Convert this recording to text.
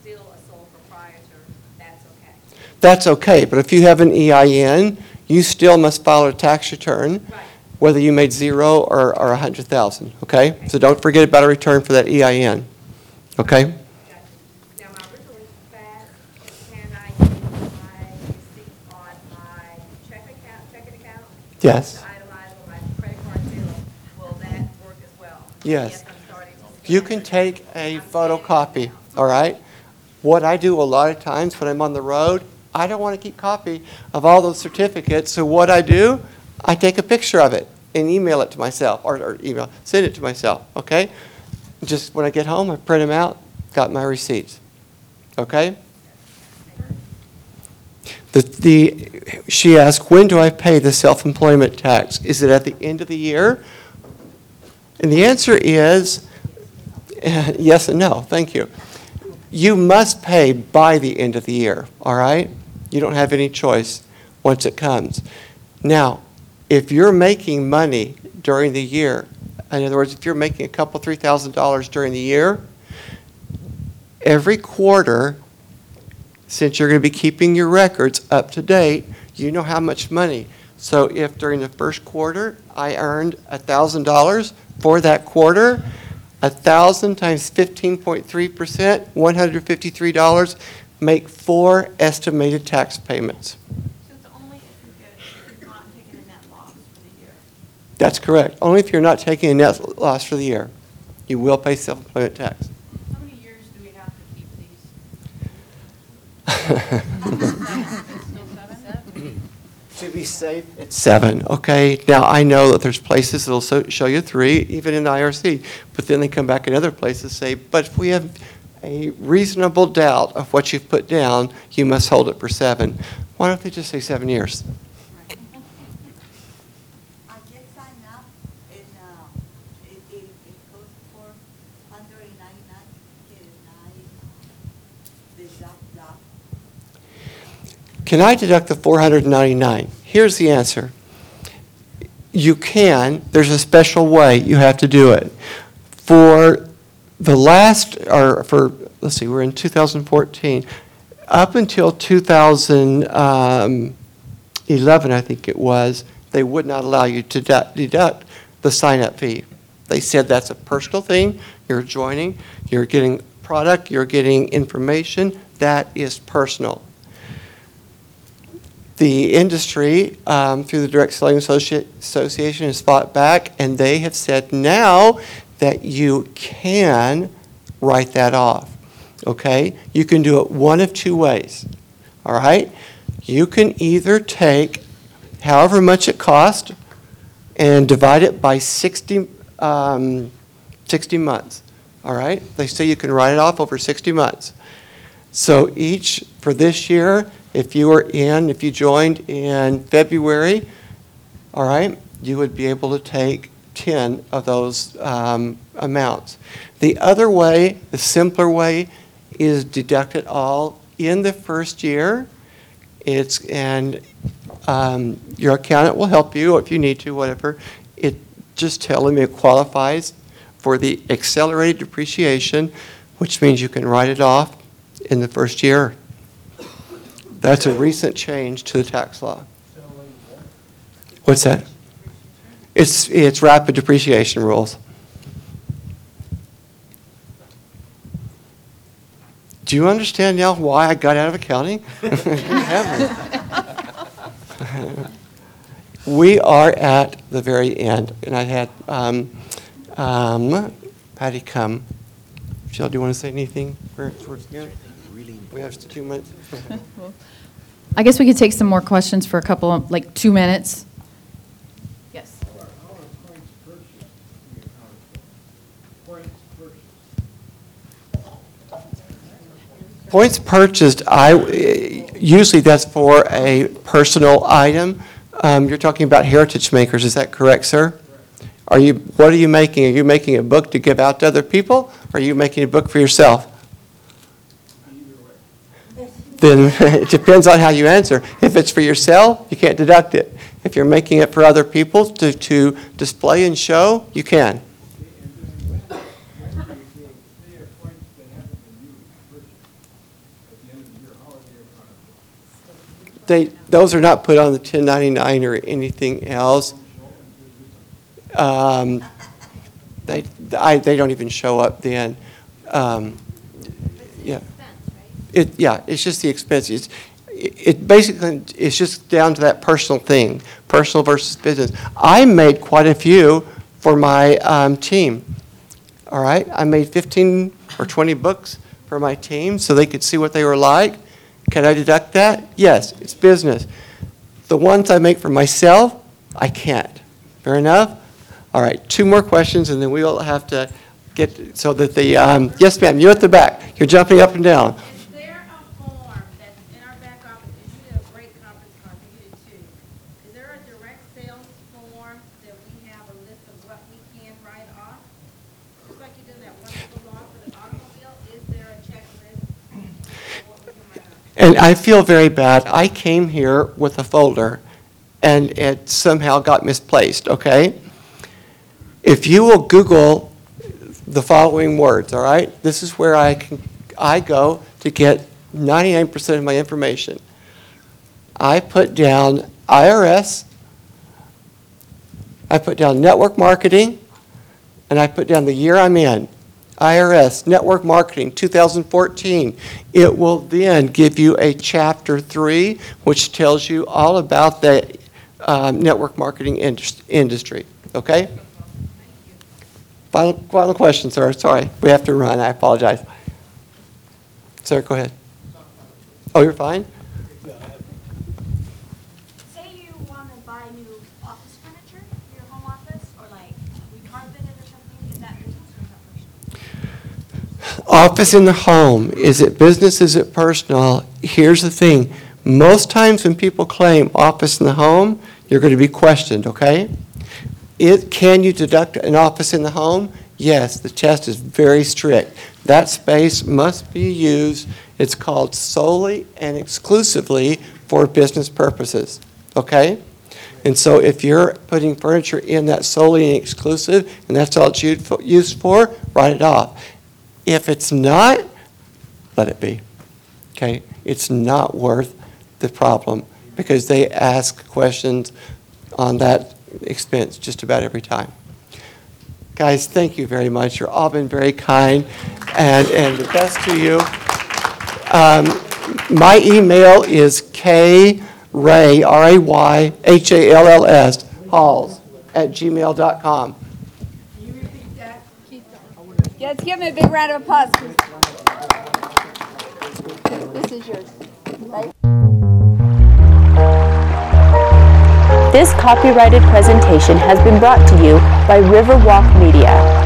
still a sole proprietor, that's okay. That's okay, but if you have an EIN, you still must file a tax return, Right. whether you made 0 or 100,000, okay? So don't forget about a return for that EIN, okay? Gotcha. Now, my original is fast. Can I use my receipts on my checking account? Yes. To itemize on my credit card bill, will that work as well? Yes. I'm starting to You scan. can take a I'm scanning. photocopy, all right? What I do a lot of times when I'm on the road, I don't want to keep copy of all those certificates, so what I do, I take a picture of it and email it to myself, or send it to myself, okay? Just when I get home, I print them out, got my receipts, okay? She asked, when do I pay the self-employment tax? Is it at the end of the year? And the answer is yes and no, thank you. You must pay by the end of the year, all right? You don't have any choice once it comes. Now, if you're making money during the year, in other words, if you're making a couple, $3,000 during the year, every quarter, since you're going to be keeping your records up to date, you know how much money. So if during the first quarter I earned $1,000 for that quarter, 1,000 times 15.3%, $153, make 4 estimated tax payments. So it's only if you're not taking a net loss for the year. That's correct. Only if you're not taking a net loss for the year. You will pay self-employment tax. How many years do we have to keep these? Still 7? To be safe, it's 7, okay? Now, I know that there's places that'll show you 3, even in the IRC, but then they come back in other places and say, but if we have a reasonable doubt of what you've put down, you must hold it for 7. Why don't they just say 7 years? I just signed up and it goes for $199. Can I deduct the $499? Here's the answer. You can. There's a special way you have to do it. For the last, or for, let's see, we're in 2014. Up until 2011, I think it was, they would not allow you to deduct the sign-up fee. They said that's a personal thing. You're joining, you're getting product, you're getting information. That is personal. The industry, through the Direct Selling Association, has fought back, and they have said now that you can write that off, okay? You can do it one of 2 ways, all right? You can either take however much it costs and divide it by 60 months, all right? They say you can write it off over 60 months. So each, for this year, if you joined in February, all right, you would be able to take 10 of those amounts. The other way, the simpler way, is deduct it all in the first year. Your accountant will help you if you need to, whatever. Just tell them it qualifies for the accelerated depreciation, which means you can write it off in the first year. That's a recent change to the tax law. What's that? It's rapid depreciation rules. Do you understand now why I got out of accounting? We are at the very end, and I had Patty come. Jill, do you want to say anything? We have 2 minutes. I guess we could take some more questions for a couple of, like 2 minutes. Yes. Points purchased, usually that's for a personal item. You're talking about Heritage Makers, is that correct, sir? What are you making? Are you making a book to give out to other people, or are you making a book for yourself? Then it depends on how you answer. If it's for yourself, you can't deduct it. If you're making it for other people to display and show, you can. those are not put on the 1099 or anything else. They don't even show up then. Yeah. It's just the expenses. It basically, it's just down to that personal thing, personal versus business. I made quite a few for my team. All right, I made 15 or 20 books for my team so they could see what they were like. Can I deduct that? Yes, it's business. The ones I make for myself, I can't. Fair enough? All right, 2 more questions, and then we will have to get, so that the, yes, ma'am, you at the back. You're jumping up and down. Is there a form that's in our back office, because you did a great conference call, you did too. Is there a direct sales form that we have a list of what we can write off? Just like you did that wonderful law for the automobile, is there a checklist of what we can write off? And I feel very bad. I came here with a folder, and it somehow got misplaced, okay? If you will Google the following words, all right? This is where I go to get 99% of my information. I put down IRS, I put down network marketing, and I put down the year I'm in. IRS, network marketing, 2014. It will then give you a chapter 3, which tells you all about the network marketing industry, okay? Final question, sir. Sorry, we have to run. I apologize. Sir, go ahead. Oh, you're fine? Say you want to buy new office furniture for your home office, or like recarpet it or something, is that business or is that personal? Office in the home. Is it business? Is it personal? Here's the thing. Most times when people claim office in the home, you're going to be questioned, okay? Can you deduct an office in the home? Yes, the test is very strict. That space must be used, it's called solely and exclusively for business purposes, okay? And so if you're putting furniture in that solely and exclusive, and that's all it's used for, write it off. If it's not, let it be, okay? It's not worth the problem because they ask questions on that expense just about every time. Guys, thank you very much. You've all been very kind, and the best to you. My email is kray, R-A-Y-H-A-L-L-S, Halls, @gmail.com. Can you repeat that? Yes, give him a big round of applause. This is yours. This copyrighted presentation has been brought to you by Riverwalk Media.